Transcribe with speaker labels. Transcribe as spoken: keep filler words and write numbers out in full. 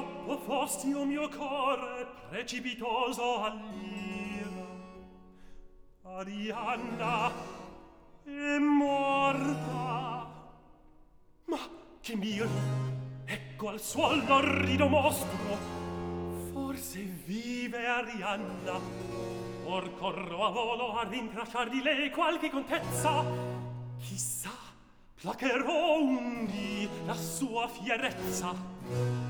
Speaker 1: troppo fosti o mio core precipitoso all'ira. Arianna è morta. Ma che miro, ecco al suol l'orrido mostro. Forse vive Arianna. Or corro a volo a rintracciar di lei qualche contezza. Chissà, placherò un dì la sua fierezza.